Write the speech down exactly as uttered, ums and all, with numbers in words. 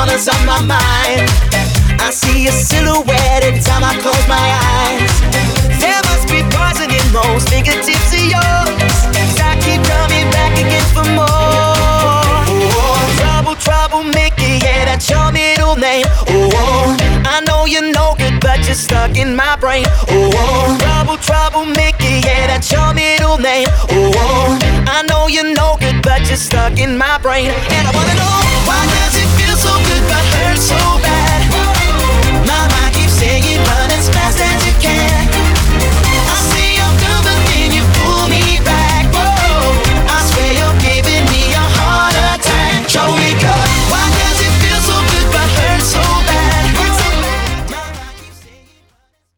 colors on my mind. I see a silhouette every time I close my eyes. There must be poison in those fingertips of yours, 'cause I keep coming back again for more. Oh, trouble, trouble, Mickey, yeah, that's your middle name. Oh, I know you're no good, but you're stuck in my brain. Oh, trouble, trouble, Mickey, yeah, that's your middle name. Oh, I know you're no good, but you're stuck in my brain. And I wanna know, why does it feel so good but hurt so bad?